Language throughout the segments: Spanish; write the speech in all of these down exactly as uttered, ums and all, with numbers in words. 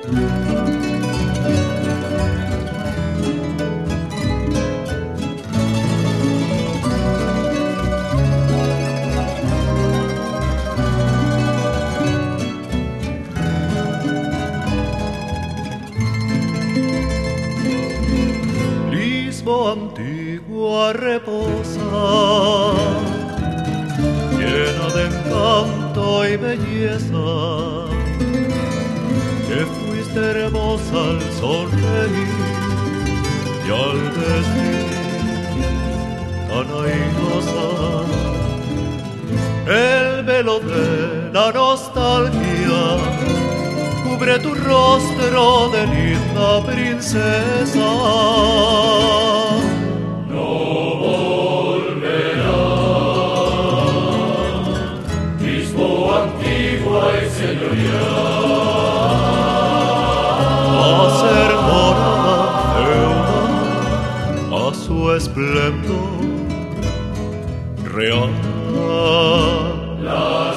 Antigua reposa, llena de encanto y belleza, que fuiste hermosa al sonreír y al vestir tan airosa. El velo de la nostalgia cubre tu rostro de linda princesa. No volverá, Lisboa antigua y señorial, a ser morada feudal, a su esplendor real. Las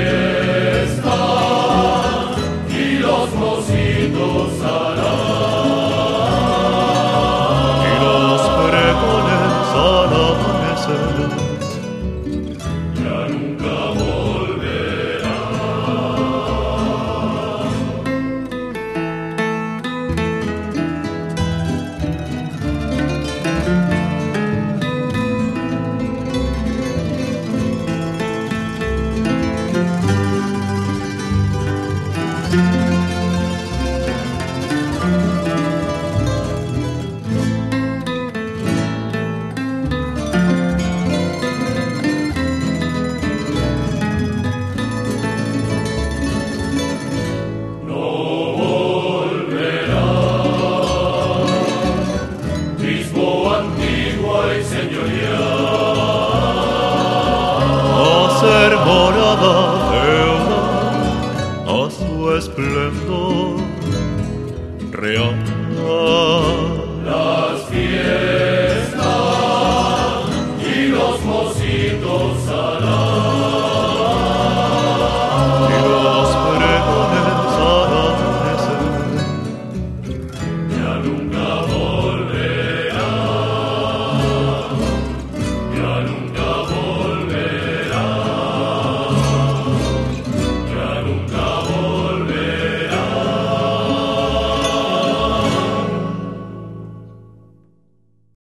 fiestas y los mocitos harán, y los pregones al amanecer ya nunca volverán. morada feudal a su esplendor real. Las fiestas y los mocitos